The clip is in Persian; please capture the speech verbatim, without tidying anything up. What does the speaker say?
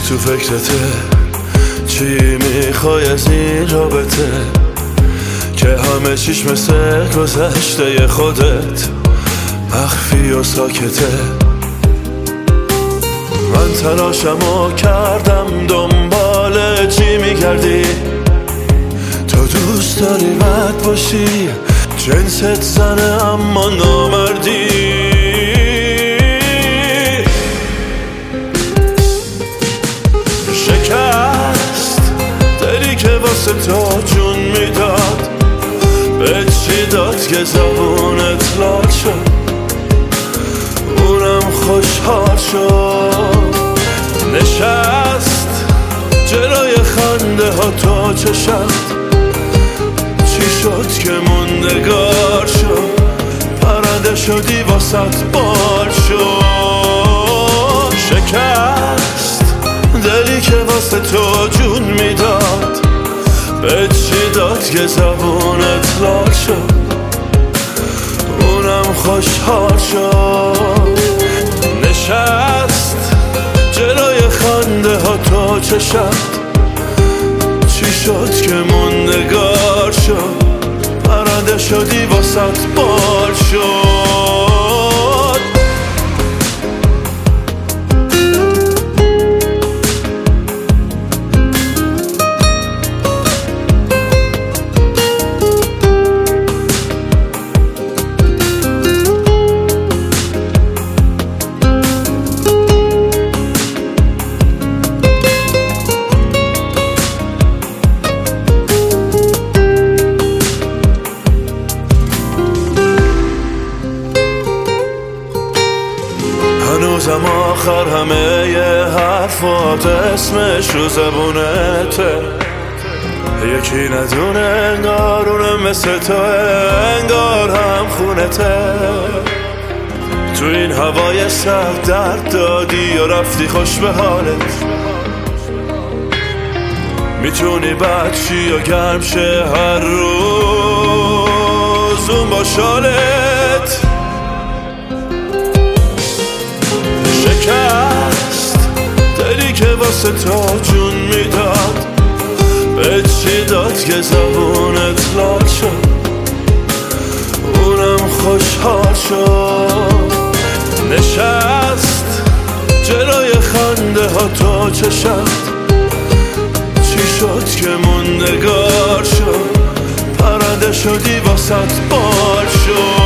تو فکرته چی میخوای از این رابطه که همه چیش مثل گذشته خودت مخفی و ساکته. من تلاشمو کردم دنبال چی میگردی، تو دوست داری بد باشی، جنست زنه اما نامردی. شکست دلی که واسه تو جون میداد، به چی داد که زبونت لال شد، اونم خوشحال شد. نشست جلوی خنده ها تو چشت، چی شد که موندگار شد، پرنده شدی واسط بال شد. شکست دلی که واسه تو جون میداد، به چی داد که زبونت لال شد، اونم خوشحال شد. نشست جلوی خنده ها تو چشت، چی شد که موندگار شد، پرنده شدی واسط بال شد. هنوزم آخر همه یه حرفات اسمش رو زبونته، یکی ندونه انگارونه مثل تو، انگار هم خونته. تو این هوای سرد درد دادی و رفتی خوش به حالت، میتونی بد چی و گرم شه هر روز اون با شالت. شکست دلی که واسه تو جون میداد، به چی داد که زبونت لال شد، اونم خوشحال شد. نشست جلوی خنده ها تو چشت، چی شد که موندگار شد، پرنده شدی واسط بال شد.